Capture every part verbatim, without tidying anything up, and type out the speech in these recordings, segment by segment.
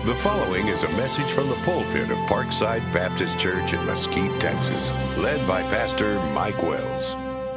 The following is a message from the pulpit of Parkside Baptist Church in Mesquite, Texas, led by Pastor Mike Wells.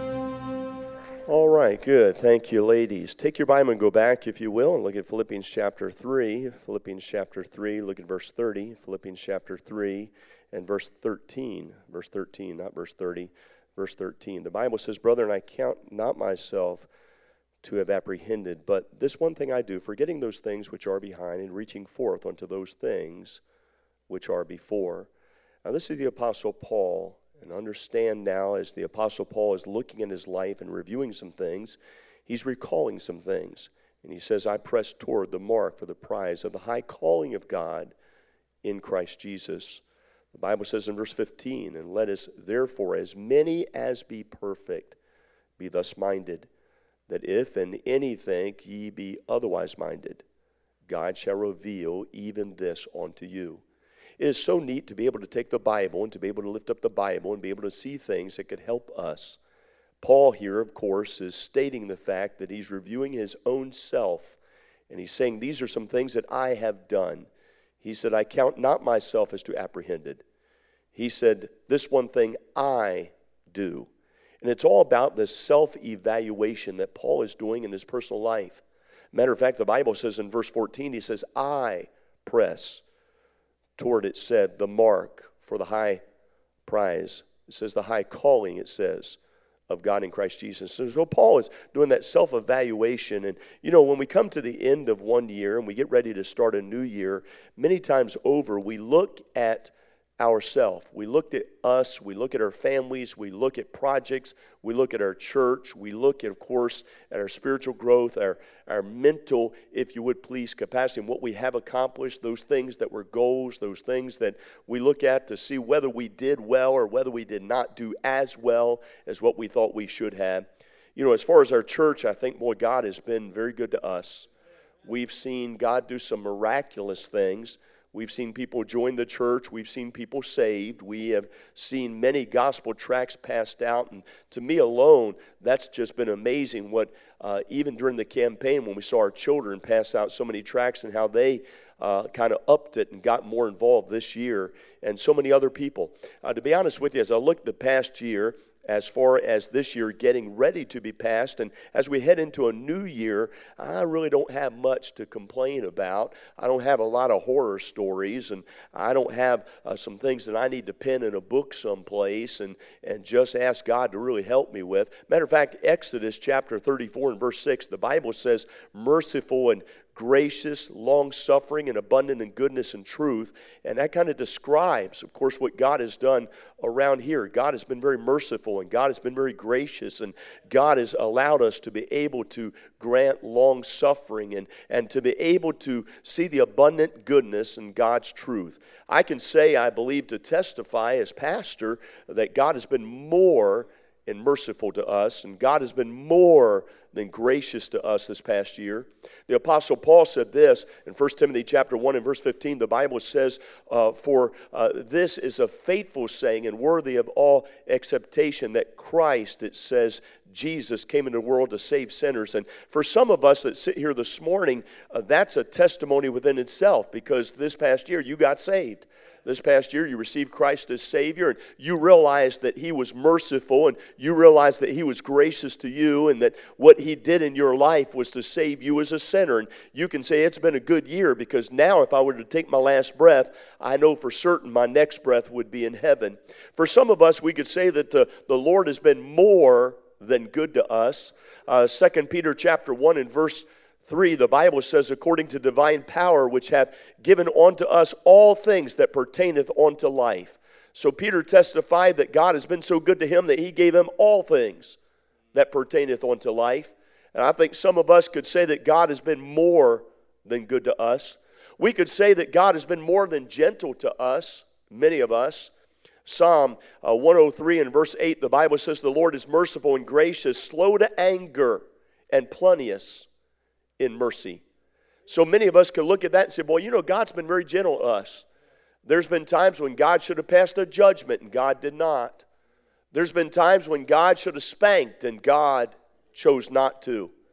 All right, good. Thank you, ladies. Take your Bible and go back, if you will, and look at Philippians chapter three. Philippians chapter three, look at verse thirty. Philippians chapter three and verse thirteen. Verse thirteen, not verse thirty. Verse thirteen. The Bible says, "Brethren, I count not myself to have apprehended, but this one thing I do, forgetting those things which are behind and reaching forth unto those things which are before." Now this is the Apostle Paul, and understand now as the Apostle Paul is looking at his life and reviewing some things, he's recalling some things. And he says, "I press toward the mark for the prize of the high calling of God in Christ Jesus." The Bible says in verse fifteen, "And let us therefore, as many as be perfect, be thus minded, that if in anything ye be otherwise minded, God shall reveal even this unto you." It is so neat to be able to take the Bible and to be able to lift up the Bible and be able to see things that could help us. Paul here, of course, is stating the fact that he's reviewing his own self, and he's saying, these are some things that I have done. He said, "I count not myself as to apprehended." He said, "This one thing I do." And it's all about this self-evaluation that Paul is doing in his personal life. Matter of fact, the Bible says in verse fourteen, he says, "I press toward," it said, "the mark for the high prize." It says the high calling, it says, of God in Christ Jesus. So, so Paul is doing that self-evaluation. And, you know, when we come to the end of one year and we get ready to start a new year, many times over, we look at ourselves. We look at us, we look at our families, we look at projects, we look at our church, we look at, of course, at our spiritual growth, our, our mental, if you would please, capacity, and what we have accomplished, those things that were goals, those things that we look at to see whether we did well or whether we did not do as well as what we thought we should have. You know, as far as our church, I think, boy, God has been very good to us. We've seen God do some miraculous things. We've seen people join the church. We've seen people saved. We have seen many gospel tracts passed out. And to me alone, that's just been amazing what, uh, even during the campaign when we saw our children pass out so many tracts and how they uh, kind of upped it and got more involved this year, and so many other people. Uh, to be honest with you, as I look at the past year, as far as this year getting ready to be passed, and as we head into a new year, I really don't have much to complain about. I don't have a lot of horror stories, and I don't have uh, some things that I need to pen in a book someplace and, and just ask God to really help me with. Matter of fact, Exodus chapter thirty-four and verse six, the Bible says, "Merciful and gracious, long-suffering, and abundant in goodness and truth." And that kind of describes, of course, what God has done around here. God has been very merciful, and God has been very gracious, and God has allowed us to be able to grant long-suffering and, and to be able to see the abundant goodness in God's truth. I can say, I believe, to testify as pastor that God has been more and merciful to us, and God has been more than gracious to us this past year. The Apostle Paul said this in First Timothy chapter one and verse fifteen. The Bible says, uh, "For uh, this is a faithful saying and worthy of all acceptation, that Christ," it says, Jesus came into the world to save sinners. And for some of us that sit here this morning, uh, that's a testimony within itself, because this past year you got saved. This past year you received Christ as Savior, and you realized that He was merciful, and you realized that He was gracious to you, and that what He did in your life was to save you as a sinner. And you can say it's been a good year, because now if I were to take my last breath, I know for certain my next breath would be in heaven. For some of us, we could say that the, the Lord has been more than good to us. Uh, Second Peter chapter one and verse three, the Bible says, "According to divine power, which hath given unto us all things that pertaineth unto life." So Peter testified that God has been so good to him that he gave him all things that pertaineth unto life. And I think some of us could say that God has been more than good to us. We could say that God has been more than gentle to us, many of us. Psalm uh, one oh three and verse eight, the Bible says, "The Lord is merciful and gracious, slow to anger, and plenteous in mercy." So many of us could look at that and say, boy, you know, God's been very gentle to us. There's been times when God should have passed a judgment and God did not. There's been times when God should have spanked and God chose not to.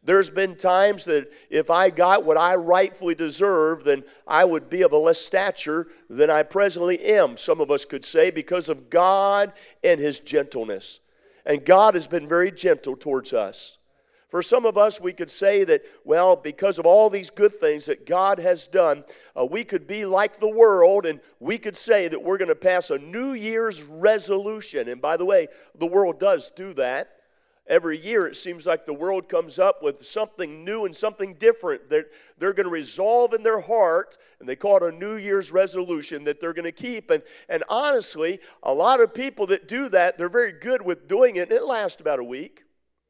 There's been times that if I got what I rightfully deserve, then I would be of a less stature than I presently am, some of us could say, because of God and His gentleness. And God has been very gentle towards us. For some of us, we could say that, well, because of all these good things that God has done, uh, we could be like the world, and we could say that we're going to pass a New Year's resolution. And by the way, the world does do that. Every year, it seems like the world comes up with something new and something different that they're going to resolve in their heart, and they call it a New Year's resolution that they're going to keep. And, and honestly, a lot of people that do that, they're very good with doing it, and it lasts about a week.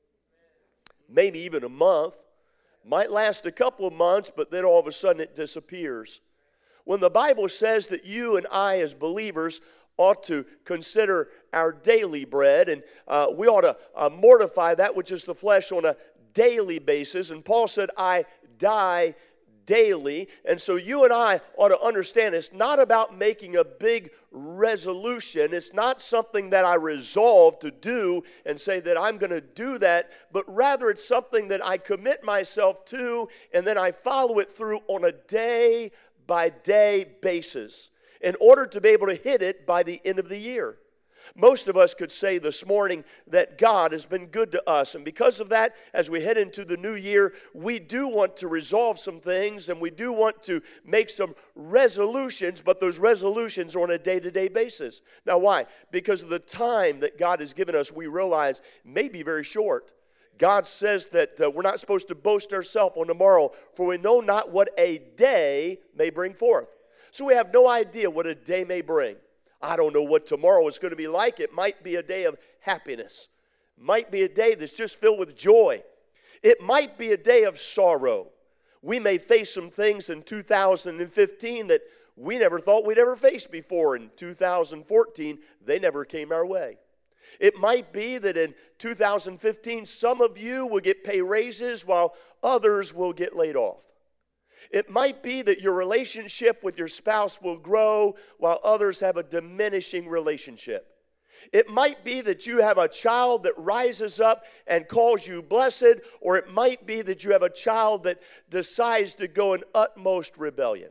Maybe even a month. Might last a couple of months, but then all of a sudden it disappears. When the Bible says that you and I as believers ought to consider our daily bread, and uh, we ought to uh, mortify that which is the flesh on a daily basis. And Paul said, I die daily. And so you and I ought to understand it's not about making a big resolution. It's not something that I resolve to do and say that I'm going to do that, but rather it's something that I commit myself to, and then I follow it through on a day by day basis in order to be able to hit it by the end of the year. Most of us could say this morning that God has been good to us. And because of that, as we head into the new year, we do want to resolve some things and we do want to make some resolutions, but those resolutions are on a day-to-day basis. Now, why? Because of the time that God has given us, we realize may be very short. God says that uh, we're not supposed to boast ourselves on tomorrow, for we know not what a day may bring forth. So we have no idea what a day may bring. I don't know what tomorrow is going to be like. It might be a day of happiness. It might be a day that's just filled with joy. It might be a day of sorrow. We may face some things in two thousand fifteen that we never thought we'd ever face before. In two thousand fourteen, they never came our way. It might be that in two thousand fifteen, some of you will get pay raises while others will get laid off. It might be that your relationship with your spouse will grow while others have a diminishing relationship. It might be that you have a child that rises up and calls you blessed, or it might be that you have a child that decides to go in utmost rebellion.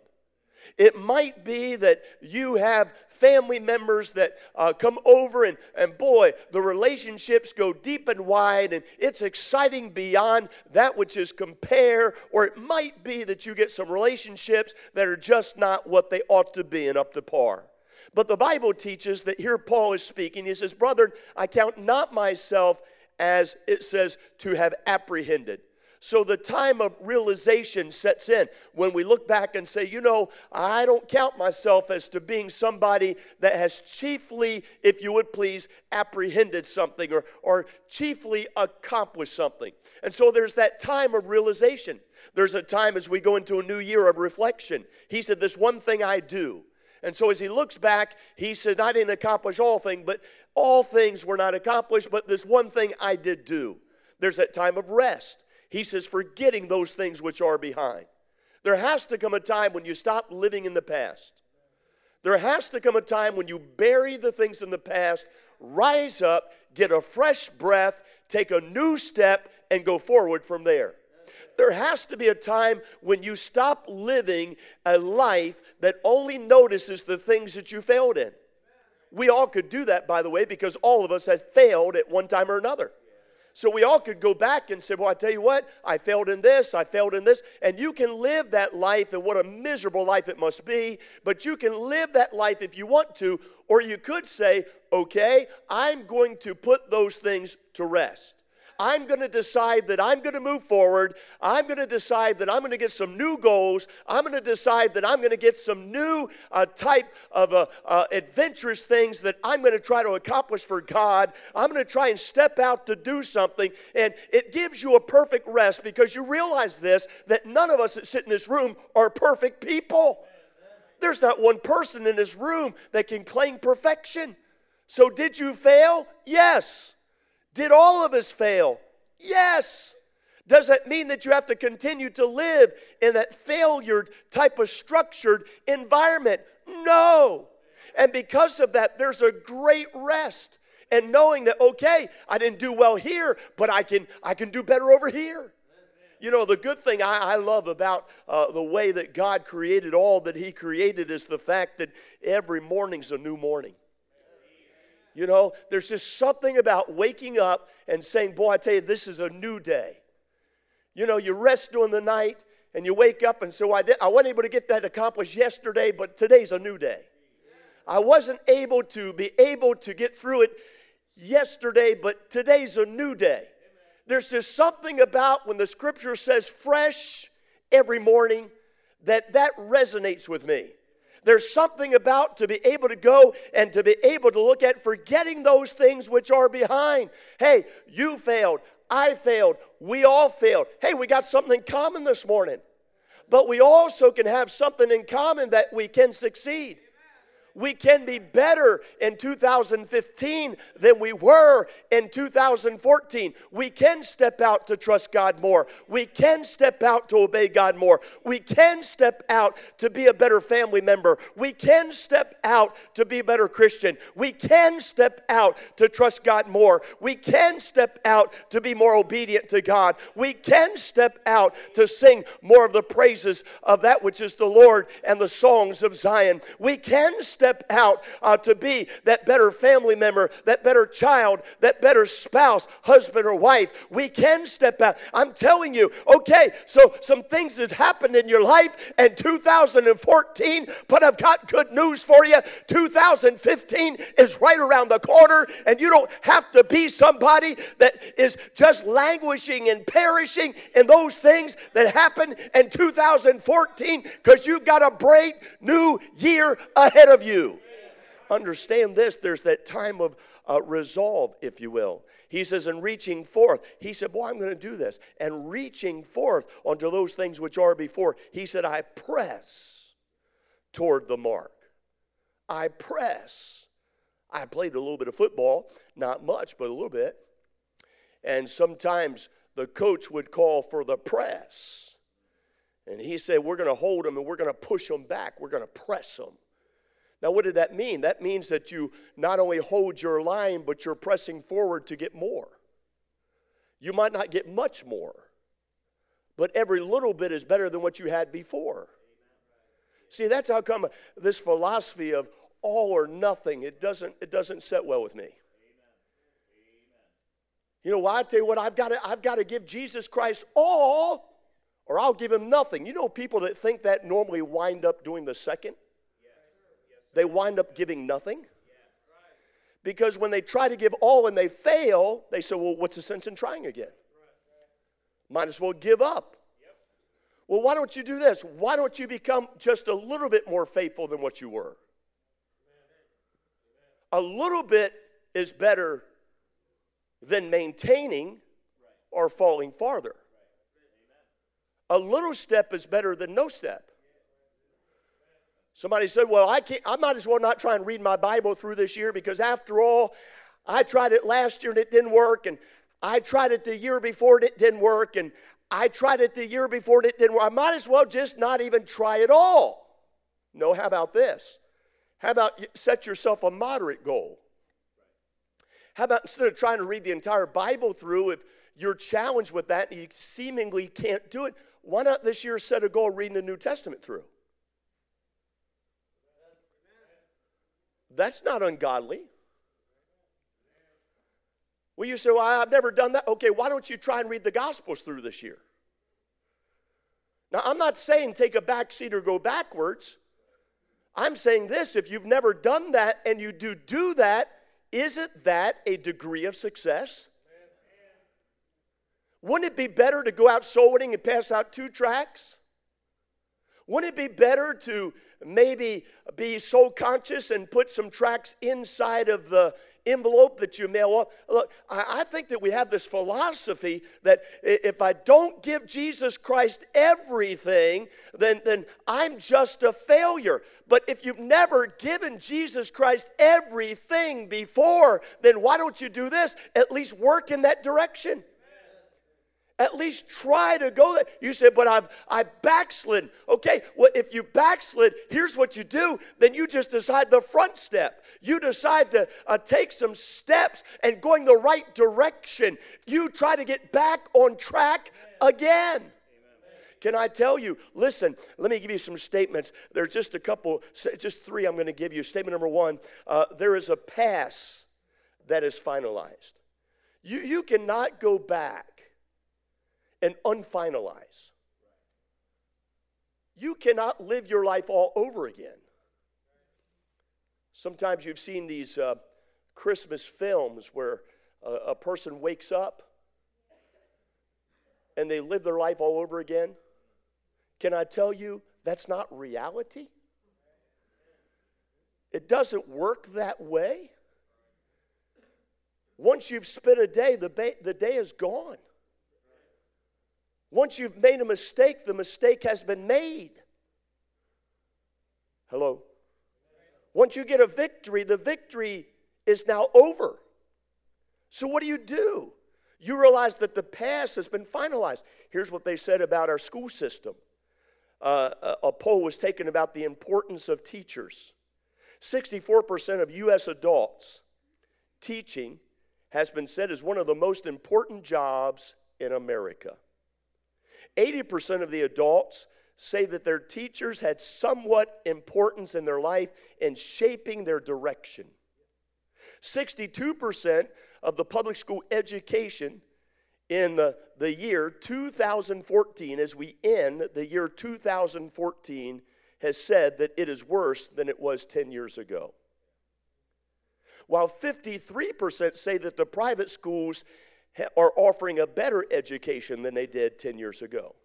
It might be that you have family members that uh, come over and, and boy, the relationships go deep and wide and it's exciting beyond that which is compare. Or it might be that you get some relationships that are just not what they ought to be and up to par. But the Bible teaches that here Paul is speaking. He says, brethren, I count not myself as it says to have apprehended. So the time of realization sets in when we look back and say, you know, I don't count myself as to being somebody that has chiefly, if you would please, apprehended something or, or chiefly accomplished something. And so there's that time of realization. There's a time as we go into a new year of reflection. He said, this one thing I do. And so as he looks back, he said, I didn't accomplish all things, but all things were not accomplished, but this one thing I did do. There's that time of rest. He says, forgetting those things which are behind. There has to come a time when you stop living in the past. There has to come a time when you bury the things in the past, rise up, get a fresh breath, take a new step, and go forward from there. There has to be a time when you stop living a life that only notices the things that you failed in. We all could do that, by the way, because all of us have failed at one time or another. So we all could go back and say, well, I tell you what, I failed in this, I failed in this. And you can live that life, and what a miserable life it must be. But you can live that life if you want to. Or you could say, okay, I'm going to put those things to rest. I'm going to decide that I'm going to move forward. I'm going to decide that I'm going to get some new goals. I'm going to decide that I'm going to get some new uh, type of uh, uh, adventurous things that I'm going to try to accomplish for God. I'm going to try and step out to do something. And it gives you a perfect rest because you realize this, that none of us that sit in this room are perfect people. There's not one person in this room that can claim perfection. So did you fail? Yes. Did all of us fail? Yes. Does that mean that you have to continue to live in that failure type of structured environment? No. And because of that, there's a great rest. And knowing that, okay, I didn't do well here, but I can, I can do better over here. You know, the good thing I, I love about uh, the way that God created all that He created is the fact that every morning's a new morning. You know, there's just something about waking up and saying, boy, I tell you, this is a new day. You know, you rest during the night and you wake up and say, well, I, did, I wasn't able to get that accomplished yesterday, but today's a new day. I wasn't able to be able to get through it yesterday, but today's a new day. There's just something about when the Scripture says fresh every morning that that resonates with me. There's something about to be able to go and to be able to look at forgetting those things which are behind. Hey, you failed. I failed. We all failed. Hey, we got something in common this morning. But we also can have something in common that we can succeed. We can be better in two thousand fifteen than we were in two thousand fourteen. We can step out to trust God more. We can step out to obey God more. We can step out to be a better family member. We can step out to be a better Christian. We can step out to trust God more. We can step out to be more obedient to God. We can step out to sing more of the praises of that which is the Lord and the songs of Zion. We can step Step out uh, to be that better family member, that better child, that better spouse, husband or wife. We can step out. I'm telling you, okay, so some things have happened in your life in two thousand fourteen, but I've got good news for you. two thousand fifteen is right around the corner, and you don't have to be somebody that is just languishing and perishing in those things that happened in two thousand fourteen, because you've got a bright new year ahead of you. Understand this, there's that time of uh, resolve, if you will. He says, in reaching forth, he said, boy, I'm going to do this. And reaching forth unto those things which are before, he said, I press toward the mark. I press. I played a little bit of football, not much, but a little bit. And sometimes the coach would call for the press. And he said, we're going to hold them and we're going to push them back. We're going to press them. Now, what did that mean? That means that you not only hold your line, but you're pressing forward to get more. You might not get much more, but every little bit is better than what you had before. See, that's how come this philosophy of all or nothing, it doesn't, it doesn't sit well with me. You know why? I tell you what, I've got to, I've got to give Jesus Christ all, or I'll give him nothing. You know people that think that normally wind up doing the second? They wind up giving nothing. Because when they try to give all and they fail, they say, well, what's the sense in trying again? Might as well give up. Well, why don't you do this? Why don't you become just a little bit more faithful than what you were? A little bit is better than maintaining or falling farther. A little step is better than no step. Somebody said, well, I can't, I might as well not try and read my Bible through this year, because after all, I tried it last year and it didn't work, and I tried it the year before and it didn't work, and I tried it the year before and it didn't work. I might as well just not even try at all. No, how about this? How about you set yourself a moderate goal? How about instead of trying to read the entire Bible through, if you're challenged with that and you seemingly can't do it, why not this year set a goal of reading the New Testament through? That's not ungodly. Well, you say, well, I've never done that. Okay, why don't you try and read the Gospels through this year? Now, I'm not saying take a back seat or go backwards. I'm saying this, if you've never done that and you do do that, isn't that a degree of success? Wouldn't it be better to go out soul winning and pass out two tracts? Wouldn't it be better to maybe be soul conscious and put some tracts inside of the envelope that you mail up? Look, I think that we have this philosophy that if I don't give Jesus Christ everything, then, then I'm just a failure. But if you've never given Jesus Christ everything before, then why don't you do this? At least work in that direction. At least try to go there. You say, but I've I backslid. Okay, well, if you backslid, here's what you do. Then you just decide the front step. You decide to uh, take some steps and going the right direction. You try to get back on track again. Can I tell you, listen, let me give you some statements. There's just a couple, just three I'm going to give you. Statement number one, uh, there is a pass that is finalized. You, you cannot go back and unfinalize. You cannot live your life all over again. Sometimes you've seen these uh, Christmas films where a, a person wakes up and they live their life all over again. Can I tell you, that's not reality? It doesn't work that way. Once you've spent a day, the, ba- the day is gone. Once you've made a mistake, the mistake has been made. Hello? Once you get a victory, the victory is now over. So what do you do? You realize that the past has been finalized. Here's what they said about our school system. Uh, a, a poll was taken about the importance of teachers. sixty-four percent of U S adults, teaching has been said as one of the most important jobs in America. eighty percent of the adults say that their teachers had somewhat importance in their life in shaping their direction. sixty-two percent of the public school education in the, the year two thousand fourteen, as we end the year two thousand fourteen, has said that it is worse than it was ten years ago. While fifty-three percent say that the private schools are offering a better education than they did ten years ago.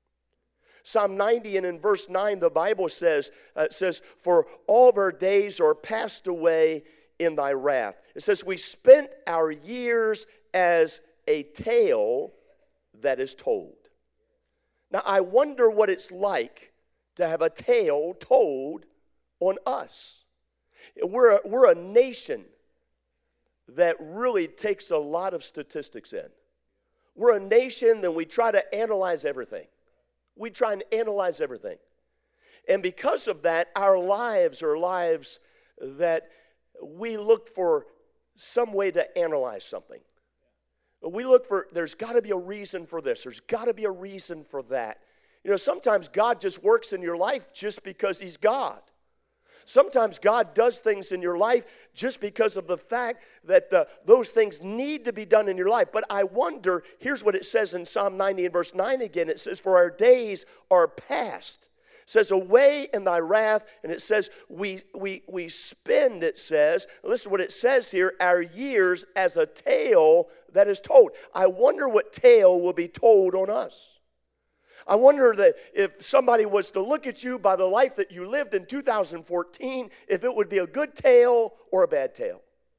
Psalm ninety and in verse nine, the Bible says, uh, says, for all of our days are passed away in thy wrath. It says, we spent our years as a tale that is told. Now, I wonder what it's like to have a tale told on us. We're a, we're a nation that really takes a lot of statistics in. We're a nation that we try to analyze everything. We try and analyze everything. And because of that, our lives are lives that we look for some way to analyze something. We look for, there's got to be a reason for this. There's got to be a reason for that. You know, sometimes God just works in your life just because He's God. Sometimes God does things in your life just because of the fact that the, those things need to be done in your life. But I wonder, here's what it says in Psalm ninety and verse nine again. It says, for our days are past. It says, away in thy wrath. And it says, we, we, we spend, it says, listen to what it says here, our years as a tale that is told. I wonder what tale will be told on us. I wonder that if somebody was to look at you by the life that you lived in two thousand fourteen, if it would be a good tale or a bad tale.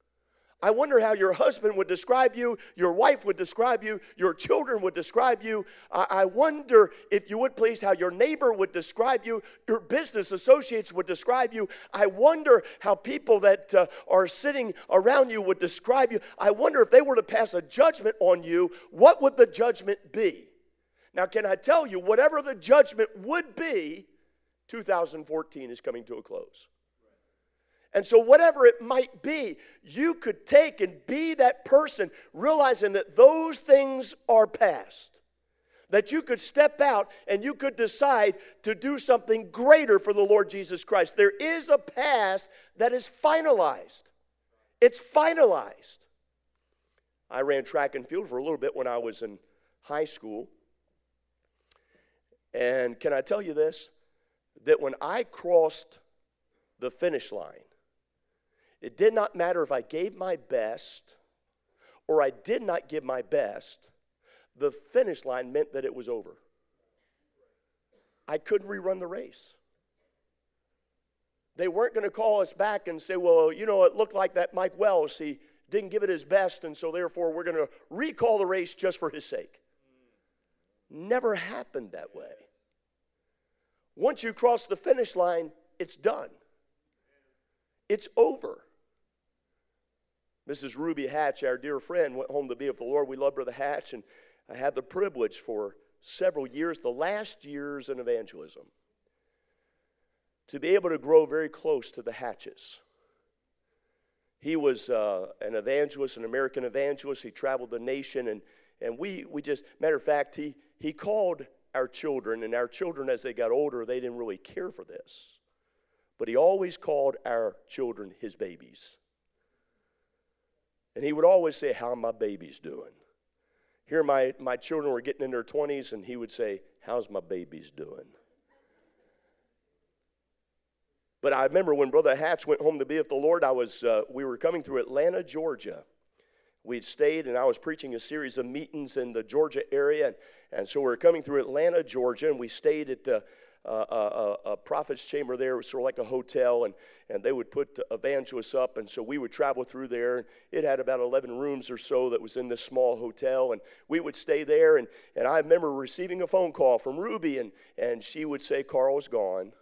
I wonder how your husband would describe you, your wife would describe you, your children would describe you. I, I wonder, if you would please, how your neighbor would describe you, your business associates would describe you. I wonder how people that uh, are sitting around you would describe you. I wonder if they were to pass a judgment on you, what would the judgment be? Now, can I tell you, whatever the judgment would be, two thousand fourteen is coming to a close. And so whatever it might be, you could take and be that person, realizing that those things are past. That you could step out and you could decide to do something greater for the Lord Jesus Christ. There is a past that is finalized. It's finalized. I ran track and field for a little bit when I was in high school. And can I tell you this? That when I crossed the finish line, it did not matter if I gave my best or I did not give my best. The finish line meant that it was over. I couldn't rerun the race. They weren't going to call us back and say, well, you know, it looked like that Mike Wells, he didn't give it his best, and so therefore we're going to recall the race just for his sake. Never happened that way. Once you cross the finish line, it's done. It's over. Missus Ruby Hatch, our dear friend, went home to be with the Lord. We love Brother Hatch, and I had the privilege for several years, the last years in evangelism, to be able to grow very close to the Hatches. He was uh, an evangelist, an American evangelist. He traveled the nation, and, and we, we just, matter of fact, he, he called our children, and our children, as they got older, they didn't really care for this. But he always called our children his babies. And he would always say, "How are my babies doing?" Here my, my children were getting in their twenties, and he would say, "How's my babies doing?" But I remember when Brother Hatch went home to be with the Lord, I was uh, we were coming through Atlanta, Georgia. We'd stayed, and I was preaching a series of meetings in the Georgia area. And, and so we were coming through Atlanta, Georgia, and we stayed at the, uh, a, a prophet's chamber there. It was sort of like a hotel, and, and they would put evangelists up. And so we would travel through there. And it had about eleven rooms or so that was in this small hotel. And we would stay there. And, and I remember receiving a phone call from Ruby, and, and she would say, "Carl's gone."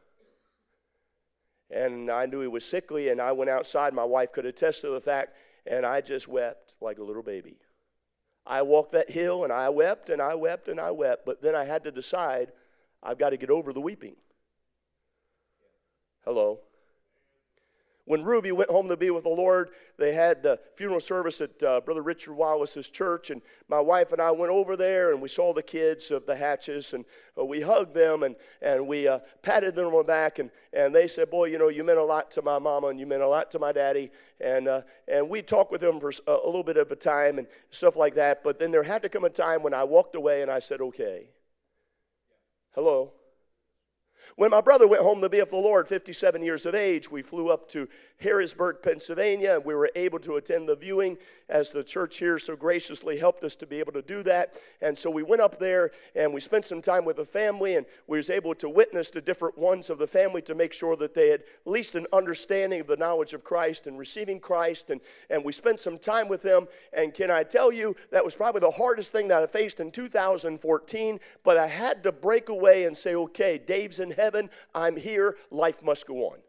And I knew he was sickly, and I went outside. My wife could attest to the fact, and I just wept like a little baby. I walked that hill, and I wept, and I wept, and I wept. But then I had to decide, I've got to get over the weeping. Hello. When Ruby went home to be with the Lord, they had the funeral service at uh, Brother Richard Wallace's church, and my wife and I went over there, and we saw the kids of the Hatches, and uh, we hugged them, and, and we uh, patted them on the back, and, and they said, "Boy, you know, you meant a lot to my mama, and you meant a lot to my daddy," and uh, and we talked with them for a, a little bit of a time and stuff like that, but then there had to come a time when I walked away, and I said, "Okay." Hello. When my brother went home to be with the Lord, fifty-seven years of age, we flew up to Harrisburg, Pennsylvania, and we were able to attend the viewing as the church here so graciously helped us to be able to do that. And so we went up there, and we spent some time with the family, and we was able to witness to different ones of the family to make sure that they had at least an understanding of the knowledge of Christ and receiving Christ, and, and we spent some time with them. And can I tell you, that was probably the hardest thing that I faced in two thousand fourteen, but I had to break away and say, "Okay, Dave's in heaven, I'm here, life must go on."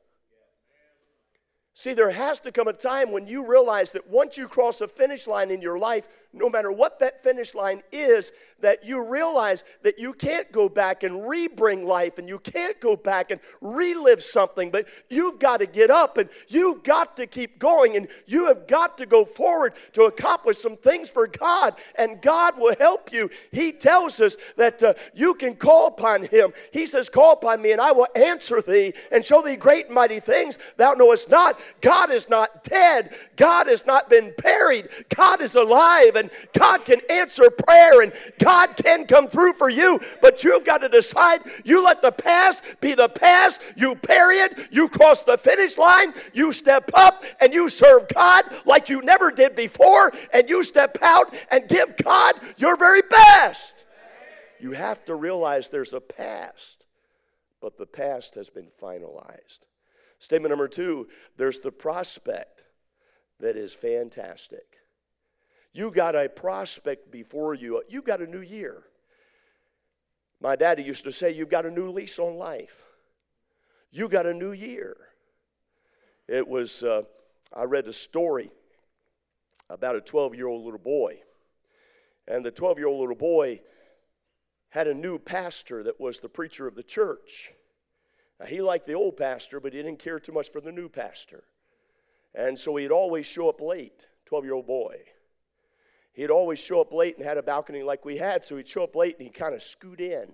See, there has to come a time when you realize that once you cross a finish line in your life, no matter what that finish line is, that you realize that you can't go back and re-bring life, and you can't go back and relive something, but you've got to get up, and you've got to keep going, and you have got to go forward to accomplish some things for God, and God will help you. He tells us that uh, you can call upon Him. He says, "Call upon me, and I will answer thee, and show thee great and mighty things thou knowest not." God is not dead. God has not been buried. God is alive, and God can answer prayer, and God can come through for you, but you've got to decide. You let the past be the past. You bury it. You cross the finish line. You step up, and you serve God like you never did before, and you step out and give God your very best. You have to realize there's a past, but the past has been finalized. Statement number two, there's the prospect that is fantastic. You got a prospect before you. You got a new year. My daddy used to say, you've got a new lease on life. You got a new year. It was, uh, I read a story about a twelve-year-old little boy. And the twelve-year-old little boy had a new pastor that was the preacher of the church. Now, he liked the old pastor, but he didn't care too much for the new pastor. And so he'd always show up late, twelve-year-old boy. He'd always show up late and had a balcony like we had, so he'd show up late and he'd kind of scoot in.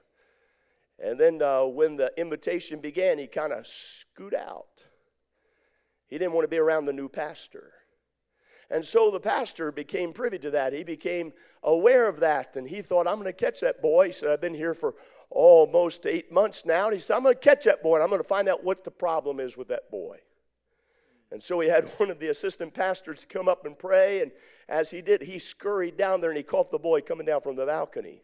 And then uh, when the invitation began, he kind of scoot out. He didn't want to be around the new pastor. And so the pastor became privy to that. He became aware of that, and he thought, I'm going to catch that boy. He said, I've been here for almost eight months now. And he said, I'm going to catch that boy, and I'm going to find out what the problem is with that boy. And so he had one of the assistant pastors come up and pray, and as he did, he scurried down there, and he caught the boy coming down from the balcony.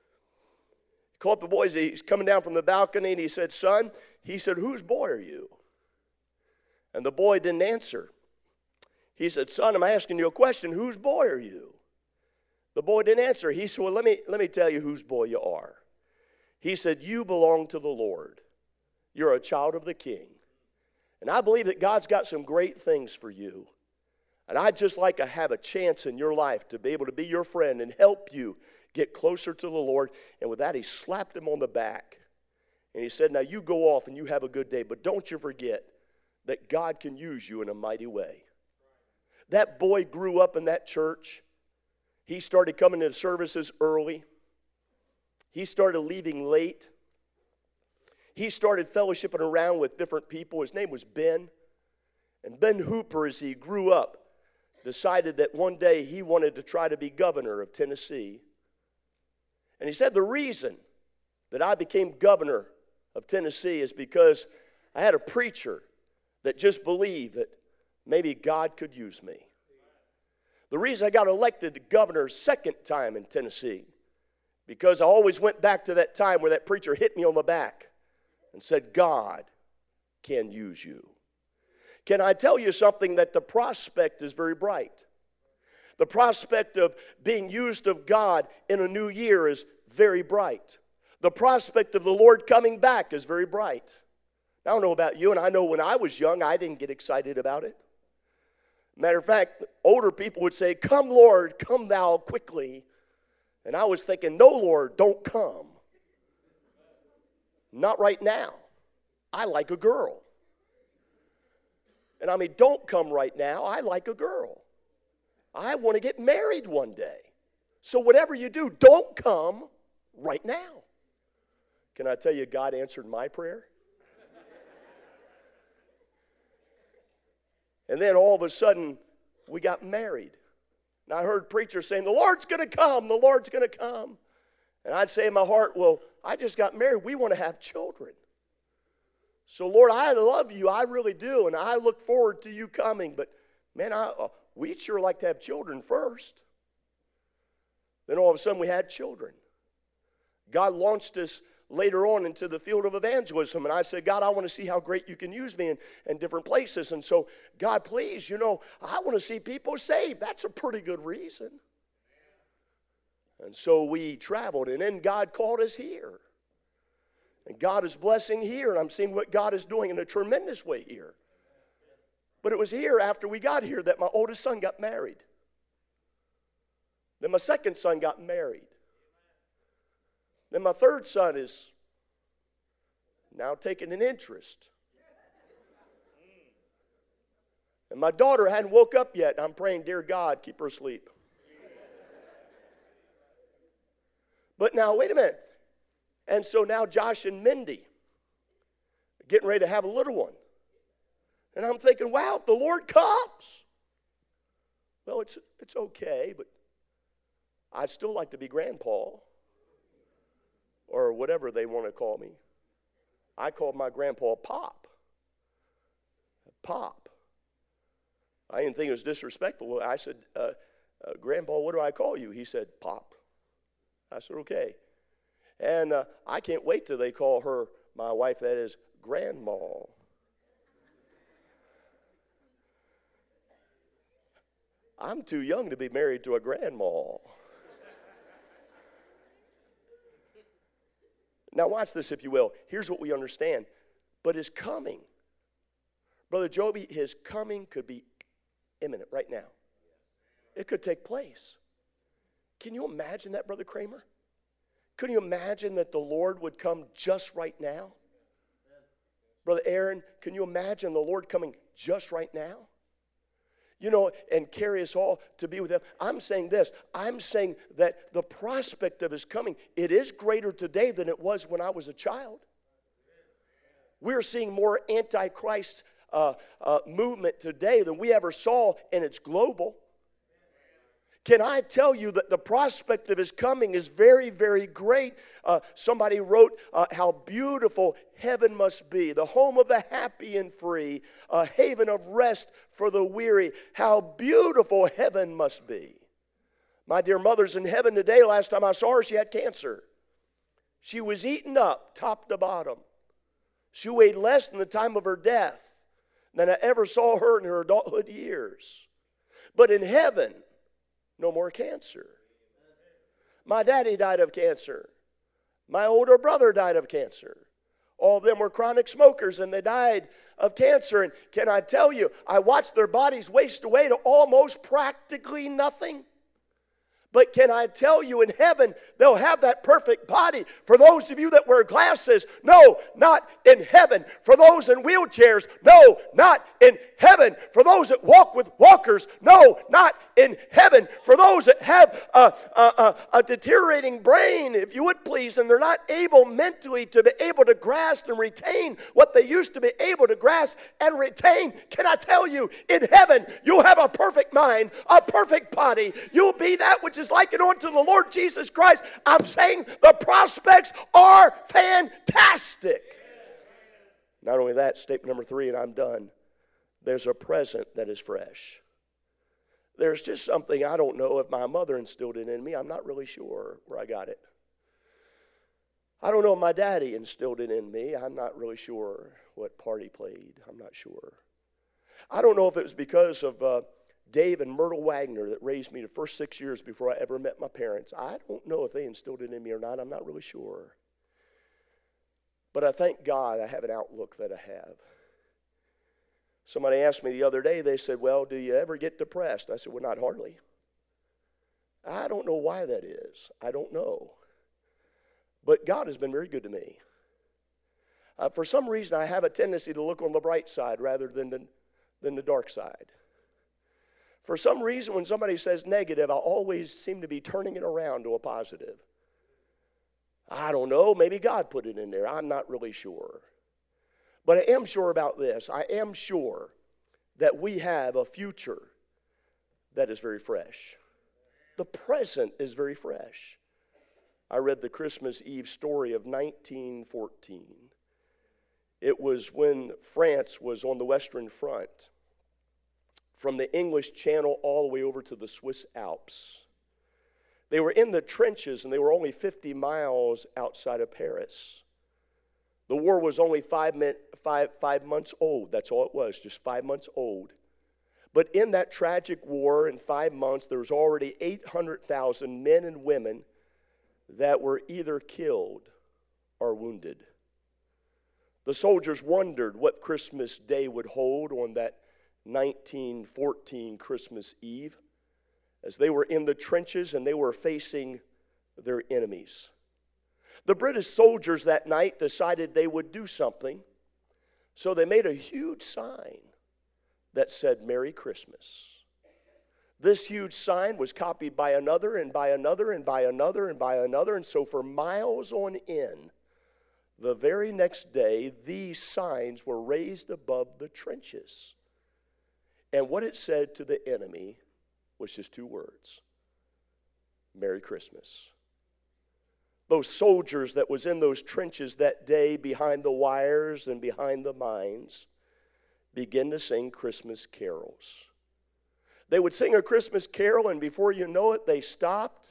He caught the boy, he's coming down from the balcony, and he said, son, he said, whose boy are you? And the boy didn't answer. He said, son, I'm asking you a question. Whose boy are you? The boy didn't answer. He said, well, let me, let me tell you whose boy you are. He said, you belong to the Lord. You're a child of the King. And I believe that God's got some great things for you. And I'd just like to have a chance in your life to be able to be your friend and help you get closer to the Lord. And with that, he slapped him on the back. And he said, now you go off and you have a good day, but don't you forget that God can use you in a mighty way. That boy grew up in that church. He started coming to services early. He started leaving late. He started fellowshipping around with different people. His name was Ben. And Ben Hooper, as he grew up, decided that one day he wanted to try to be governor of Tennessee. And he said, the reason that I became governor of Tennessee is because I had a preacher that just believed that maybe God could use me. The reason I got elected to governor second time in Tennessee, because I always went back to that time where that preacher hit me on the back and said, God can use you. Can I tell you something, that the prospect is very bright? The prospect of being used of God in a new year is very bright. The prospect of the Lord coming back is very bright. I don't know about you, and I know when I was young, I didn't get excited about it. Matter of fact, older people would say, come, Lord, come thou quickly. And I was thinking, no, Lord, don't come. Not right now. I like a girl. And I mean, don't come right now. I like a girl. I want to get married one day. So whatever you do, don't come right now. Can I tell you, God answered my prayer? And then all of a sudden, we got married. And I heard preachers saying, the Lord's going to come, the Lord's going to come. And I'd say in my heart, well, I just got married. We want to have children. So, Lord, I love you. I really do. And I look forward to you coming. But, man, I, uh, we'd sure like to have children first. Then all of a sudden, we had children. God launched us later on into the field of evangelism. And I said, God, I want to see how great you can use me in, in different places. And so, God, please, you know, I want to see people saved. That's a pretty good reason. And so we traveled, and then God called us here. And God is blessing here, and I'm seeing what God is doing in a tremendous way here. But it was here, after we got here, that my oldest son got married. Then my second son got married. Then my third son is now taking an interest. And my daughter hadn't woke up yet, and I'm praying, dear God, keep her asleep. But now, wait a minute. And so now Josh and Mindy are getting ready to have a little one. And I'm thinking, wow, if the Lord comes, well, it's, it's okay, but I'd still like to be Grandpa, or whatever they want to call me. I called my grandpa Pop. Pop. I didn't think it was disrespectful. I said, uh, uh, Grandpa, what do I call you? He said, Pop. I said, okay. And uh, I can't wait till they call her, my wife, that is, Grandma. I'm too young to be married to a grandma. Now watch this, if you will. Here's what we understand. But his coming, Brother Joby, his coming could be imminent right now. It could take place. Can you imagine that, Brother Kramer? Can you imagine that the Lord would come just right now? Brother Aaron, can you imagine the Lord coming just right now? You know, and carry us all to be with him. I'm saying this. I'm saying that the prospect of his coming, it is greater today than it was when I was a child. We're seeing more anti-Christ uh, uh, movement today than we ever saw, and it's global. Can I tell you that the prospect of his coming is very, very great? Uh, somebody wrote uh, how beautiful heaven must be, the home of the happy and free, a haven of rest for the weary. How beautiful heaven must be. My dear mother's in heaven today. Last time I saw her, she had cancer. She was eaten up, top to bottom. She weighed less than the time of her death than I ever saw her in her adulthood years. But in heaven, no more cancer. My daddy died of cancer. My older brother died of cancer. All of them were chronic smokers, and they died of cancer. And can I tell you, I watched their bodies waste away to almost practically nothing. But can I tell you, in heaven, they'll have that perfect body. For those of you that wear glasses, no, not in heaven. For those in wheelchairs, no, not in heaven. For those that walk with walkers, no, not in heaven. For those that have a, a, a, a deteriorating brain, if you would please, and they're not able mentally to be able to grasp and retain what they used to be able to grasp and retain, can I tell you, in heaven, you'll have a perfect mind, a perfect body. You'll be that which is likened unto the Lord Jesus Christ. I'm saying the prospects are fantastic. Not only that, statement number three, and I'm done. There's a present that is fresh. There's just something I don't know if my mother instilled it in me. I'm not really sure where I got it. I don't know if my daddy instilled it in me. I'm not really sure what part he played. I'm not sure. I don't know if it was because of uh, Dave and Myrtle Wagner that raised me the first six years before I ever met my parents. I don't know if they instilled it in me or not. I'm not really sure. But I thank God I have an outlook that I have. Somebody asked me the other day, they said, well, do you ever get depressed? I said, well, not hardly. I don't know why that is. I don't know. But God has been very good to me. Uh, for some reason, I have a tendency to look on the bright side rather than the, than the dark side. For some reason, when somebody says negative, I always seem to be turning it around to a positive. I don't know, maybe God put it in there. I'm not really sure. But I am sure about this. I am sure that we have a future that is very fresh. The present is very fresh. I read the Christmas Eve story of nineteen fourteen. It was when France was on the Western Front, from the English Channel all the way over to the Swiss Alps. They were in the trenches, and they were only fifty miles outside of Paris. The war was only five, five, five months old. That's all it was, just five months old. But in that tragic war, in five months, there was already eight hundred thousand men and women that were either killed or wounded. The soldiers wondered what Christmas Day would hold on that nineteen fourteen Christmas Eve, as they were in the trenches and they were facing their enemies. The British soldiers that night decided they would do something, so they made a huge sign that said, Merry Christmas. This huge sign was copied by another and by another and by another and by another, and so for miles on end, the very next day, these signs were raised above the trenches. And what it said to the enemy was just two words: Merry Christmas. Those soldiers that was in those trenches that day behind the wires and behind the mines began to sing Christmas carols. They would sing a Christmas carol, and before you know it, they stopped.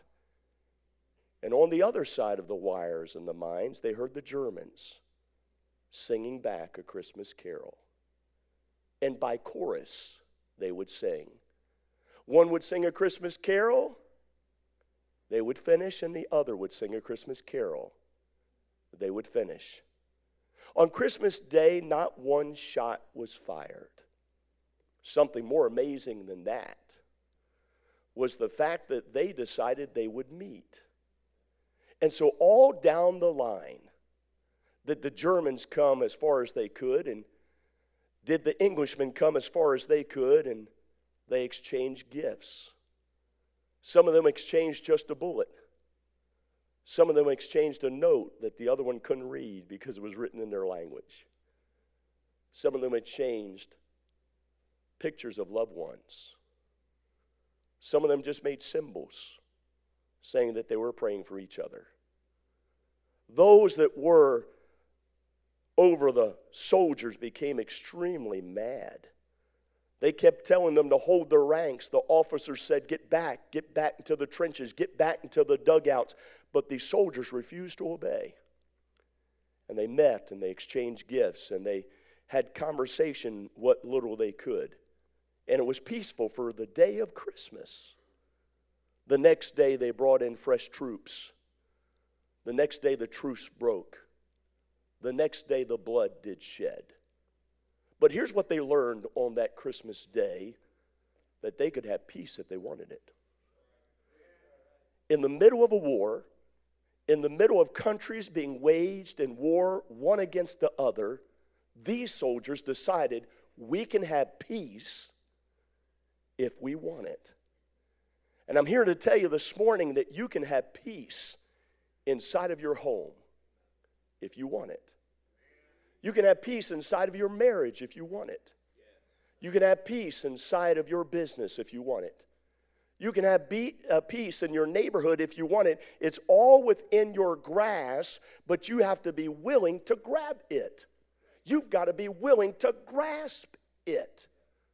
And on the other side of the wires and the mines, they heard the Germans singing back a Christmas carol. And by chorus, they would sing. One would sing a Christmas carol, they would finish, and the other would sing a Christmas carol. They would finish. On Christmas Day, not one shot was fired. Something more amazing than that was the fact that they decided they would meet. And so all down the line, did the Germans come as far as they could, and did the Englishmen come as far as they could, and they exchanged gifts. Some of them exchanged just a bullet. Some of them exchanged a note that the other one couldn't read because it was written in their language. Some of them exchanged pictures of loved ones. Some of them just made symbols saying that they were praying for each other. Those that were over the soldiers became extremely mad. They kept telling them to hold their ranks. The officers said, get back, get back into the trenches, get back into the dugouts. But these soldiers refused to obey. And they met and they exchanged gifts and they had conversation what little they could. And it was peaceful for the day of Christmas. The next day they brought in fresh troops. The next day the truce broke. The next day the blood did shed. But here's what they learned on that Christmas day, that they could have peace if they wanted it. in the middle of a war, in the middle of countries being waged in war one against the other, these soldiers decided we can have peace if we want it. And I'm here to tell you this morning that you can have peace inside of your home if you want it. You can have peace inside of your marriage if you want it. You can have peace inside of your business if you want it. You can have be, uh, peace in your neighborhood if you want it. It's all within your grasp, but you have to be willing to grab it. You've got to be willing to grasp it.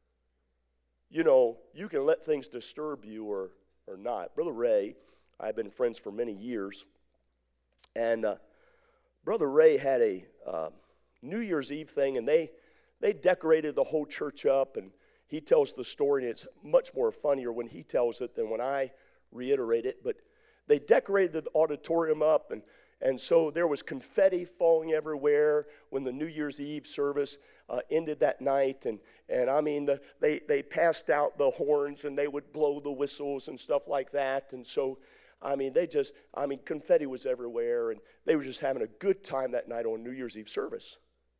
You know, you can let things disturb you or, or not. Brother Ray, I've been friends for many years, and uh, Brother Ray had a uh, New Year's Eve thing, and they they decorated the whole church up, and he tells the story, and it's much more funnier when he tells it than when I reiterate it, but they decorated the auditorium up, and, and so there was confetti falling everywhere when the New Year's Eve service uh, ended that night, and, and I mean, the, they, they passed out the horns, and they would blow the whistles and stuff like that, and so, I mean, they just, I mean, confetti was everywhere, and they were just having a good time that night on New Year's Eve service.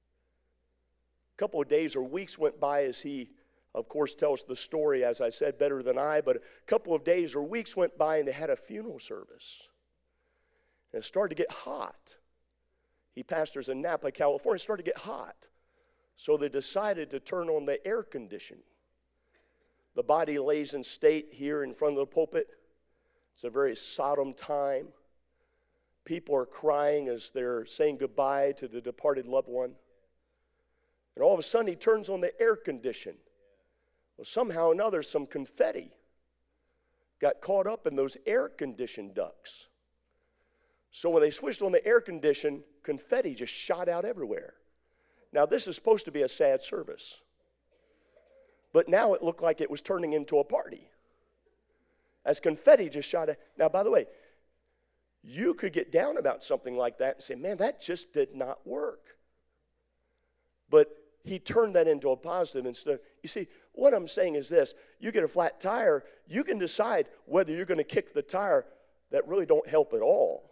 A couple of days or weeks went by as he, of course, tells the story, as I said, better than I, but a couple of days or weeks went by and they had a funeral service. And it started to get hot. He pastors in Napa, California. It started to get hot. So they decided to turn on the air conditioning. The body lays in state here in front of the pulpit. It's a very solemn time. People are crying as they're saying goodbye to the departed loved one. And all of a sudden, he turns on the air condition. Well, somehow or another, some confetti got caught up in those air-conditioned ducts. So when they switched on the air condition, confetti just shot out everywhere. Now, this is supposed to be a sad service. But now it looked like it was turning into a party, as confetti just shot out. Now, by the way, you could get down about something like that and say, man, that just did not work. But he turned that into a positive instead. You see, what I'm saying is this. You get a flat tire, you can decide whether you're going to kick the tire that really don't help at all.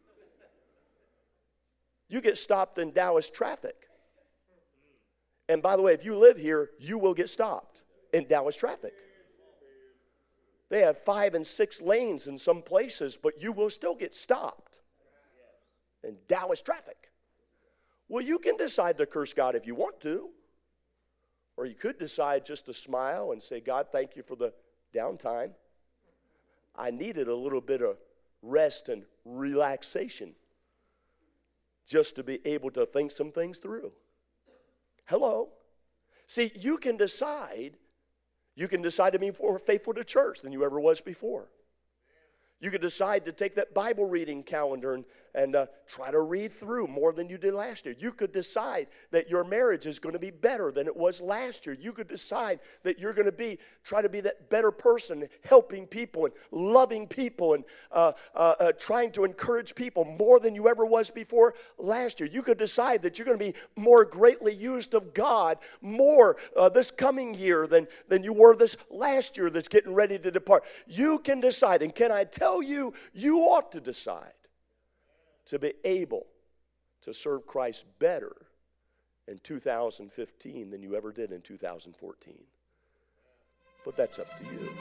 You get stopped in Dallas traffic. And by the way, if you live here, you will get stopped in Dallas traffic. They have five and six lanes in some places, but you will still get stopped in Dallas traffic. Well, you can decide to curse God if you want to. Or you could decide just to smile and say, God, thank you for the downtime. I needed a little bit of rest and relaxation just to be able to think some things through. Hello? See, you can decide. You can decide to be more faithful to church than you ever was before. You could decide to take that Bible reading calendar and, and uh, try to read through more than you did last year. You could decide that your marriage is going to be better than it was last year. You could decide that you're going to be try to be that better person, helping people and loving people and uh, uh, uh, trying to encourage people more than you ever was before last year. You could decide that you're going to be more greatly used of God more uh, this coming year than, than you were this last year that's getting ready to depart. You can decide, and can I tell you, you ought to decide to be able to serve Christ better in two thousand fifteen than you ever did in two thousand fourteen. But that's up to you.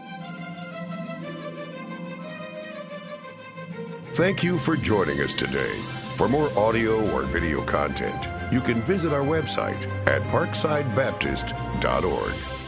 Thank you for joining us today. For more audio or video content, you can visit our website at parkside baptist dot org.